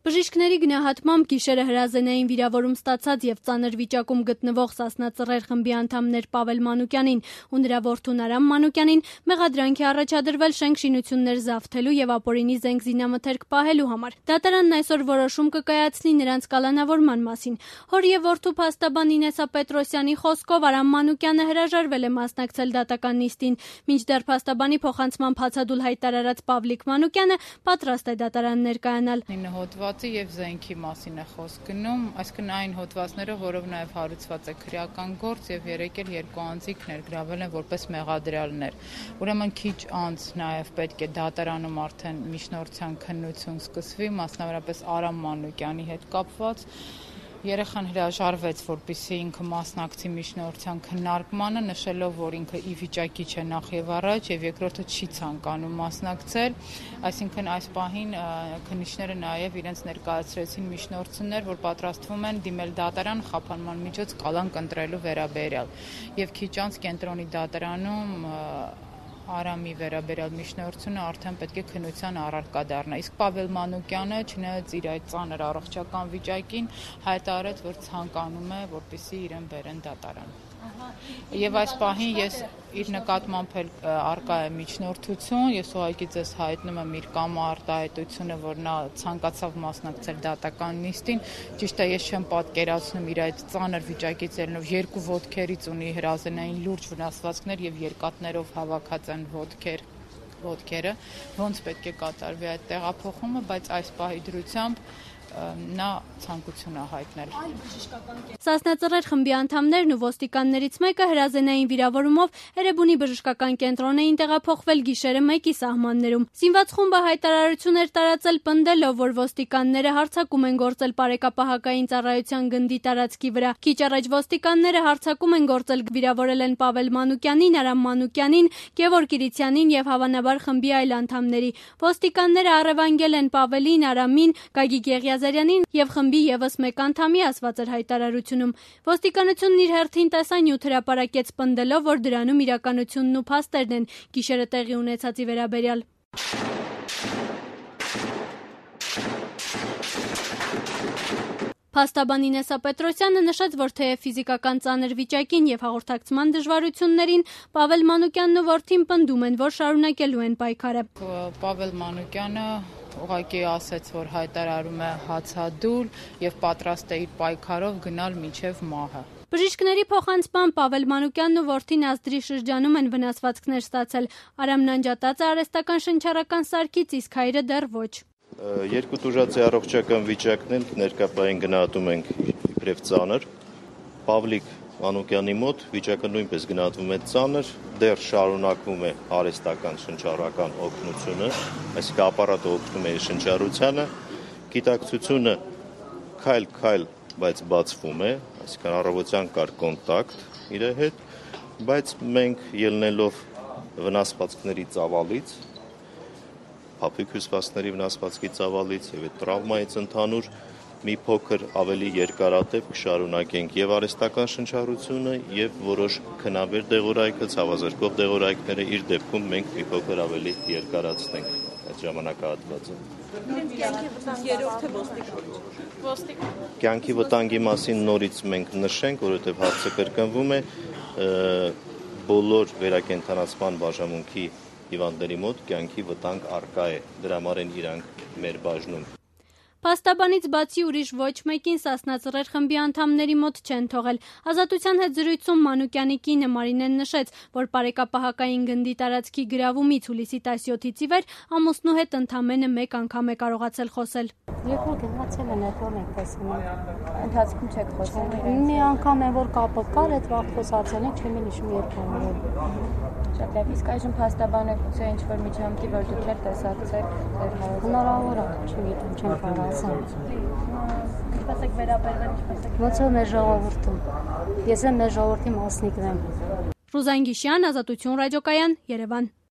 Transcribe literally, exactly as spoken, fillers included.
Բժիշկների գնահատմամբ գիշերը հրազենային վիրավորում ստացած եւ ծանր վիճակում գտնվող Սասնա Ծռեր խմբի անդամներ Պավել Մանուկյանին ու նրա որդուն Արամ Մանուկյանին մեղադրանք է առաջադրվել շենք-շինություններ զավթելու եւ ապօրինի զենք զինամթերք պահելու համար։ Դատարանն այսօր որոշում կկայացնի նրանց կալանավորման մասին։ Հոր եւ որդու փաստաբան Ինեսա Պետրոսյանի խոսքով Արամ Մանուկյանը հրաժարվել է մասնակցել դատական նիստին, մինչդեռ փաստաբանի փոխանցման փածադուլ հայտարարած Պավլիկ Մանուկյանը պատրաստ է դատարան ներկայանալ։ Եվ զենքի մասին է խոսք գնում, այսինքն այն հոդվածները, որով նաև հարուցված է քրեական գործ եւ երեք էլ երկու անձիկ ներգրավել են որպես մեղադրյալներ։ Ուրեմն քիչ անց նաև պետք է դատարանում արդեն միջնորդության քննություն սկսվի, մասնավորապես Արամ Մանուկյանի հետ կապված։ Երեխան հրաժարվեց, որպեսզի ինքը մասնակցի միջնորդության քննարկմանը, նշելով, որ ինքը ի վիճակի չէ նախ եւ առաջ եւ երկրորդը չի ցանկանում մասնակցել, այսինքն այս պահին քննիչները նաեւ իրենց ներկայացրեցին միջնորդություններ, որ պատրաստվում են դիմել դատարան խափանման միջոց կալանք ընտրելու վերաբերյալ եւ քիչ անց կենտրոնի դատարանում Արամի վերաբերյալ միջնորդությունը արդեն պետք է քննության առարկա դառնա։ Իսկ Պավել Մանուկյանը, չնայած իր այդ ծանր առողջական վիճակին, հայտարարեց, որ ցանկանում է, որպեսզի իրեն բերեն դատարան։ Եվ այս պահին ես իր նկատմամբ էլ առկա է միջնորդություն, ես ուղղակի ձեզ հայտնում եմ իր կամա արտահայտությունը, որ նա ցանկացավ մասնակցել դատական նիստին, ճիշտ է, ես չեմ պատկերացնում իր այդ ծանր վիճակից ելնելով երկու ոտքերից ունի հրազենային լուրջ վնասվածքներ եւ երկաթներով հավաքած են ոտքեր, ոտքերը, ոնց պետք է կատարվի այդ տեղափոխումը, բայց այս պահի դրությամբ նա ցանկություն է հայտնել։ Սասնա Ծռեր խմբի անդամներն ու ոստիկաններից մեկը հրազենային վիրավորումով Էրեբունի բժշկական կենտրոն էին տեղափոխվել գիշերը մեկի սահմաններում։ Զինված խումբը հայտարարություն էր տարածել պնդելով, որ ոստիկանները հարձակում են գործել բարեկապահական ծառայության գնդի տարածքի վրա։ Քիչ առաջ ոստիկանները հարձակում են գործել, վիրավորել են Պավել Մանուկյանին, Արամ Մանուկյանին, Գևորգ Իրիցյանին եւ հավանաբար խմբի այլ անդամների։ Ոստիկանները առևանգել են Պավելին, Արամին, Գագիկ Եղիազարյանին եւ խմբի եւս մեկ անդամի, ասված էր հայտարարությունում։ Ոստիկանությունն իր հերթին տեսանյութ հրապարակեց պնդելով, որ դրանում իրականությունն ու փաստերն են գիշերը տեղի ունեցածի վերաբերյալ։ Փաստաբան Ինեսա Պետրոսյանը նշեց, որ թեև ֆիզիկական ծանր վիճակին եւ հաղորդակցման դժվարություններին Պավել Մանուկյանն ու որդին պնդում են, որ շարունակելու են պայքարը։ Պավել Մանուկյանը ուղղակի ասաց, որ հայտարարում է հացադուլ եւ պատրաստ է իր պայքարով գնալ մինչեւ մահը։ Բժիշկների փոխանցման Պավել Մանուկյանն ու որդին ազդրի շրջանում են վնասվածքներ ստացել։ Արամն անջատած է արհեստական շնչառական սարքից, իսկ հայրը դեռ ոչ։ Երկու տուժածի առողջական վիճակն էլ ներկայային գնահատում ենք իբրև ծանր։ Պավլիկ Մանուկյանի մոտ վիճակը նույնպես գնահատվում է ծանր, դեռ շարունակվում է արհեստական շնչառական օգնությունը, այսինքն ապարատը օգնում է շնչառությանը, գիտակցությունը քայլ-քայլ, բայց բացվում է, այսինքն առավոտյան կար կոնտակտ իր հետ, բայց մենք ելնելով վնասվածքների ծավալից, փափուկ հյուսվածքների վնասվածքի ծավալից եւ այդ տրավմայից ընդհանուր մի փոքր ավելի երկարատև կշարունակենք եւ արհեստական շնչառությունը եւ որոշ քնաբեր դեղորայքը, ցավազրկող դեղորայքները իր դեպքում մենք մի փոքր ավելի երկարացնենք այդ ժամանակահատվածը։ Կյանքի վտանգի մասին նորից մենք նշենք, որովհետեւ հարցը կրկնվում է բոլոր վերակենդանացման բաժանմունքի հիվանդների մոտ կյանքի վտանգ առկա է, դրա համար են իրանք մեր բաժնում։ Փաստաբանից բացի ուրիշ ոչ մեկին Սասնա Ծռեր խմբի անդամների մոտ չեն թողել։ Ազատության հետ զրույցում Մանուկյանի կինը Մարինեն նշեց, որ բարեկապահական գնդի տարածքի գրավումից հուլիսի տասնյոթից ի վեր ամուսնու հետ ընդամենը մեկ անգամ է կարողացել խոսել։ Երկու գնացել են, այդ որ ենք տեսնում։ Ընթացքում չեք խոսել։ Մի անգամ է որ կապը կար, այդ վաղ խոսացել ենք, չեմ հիշում երբ։ Շատ լավ, իսկ այժմ փաստաբանը գուցե ինչ-որ միջամտի, որ դուք եք տեսակցեք ձեր հարազատ։ Հնարավոր է, չգիտեմ, չեմ կարող ասել։ Ինչպես եք վերաբերվել, ինչպես եք։ Ոնց է մեր ժողովուրդը։ Ես եմ մեր ժողովրդի մասնիկն եմ։ Ռուզան Գիշյան, Ազատություն ռադիոկայան, Երևան։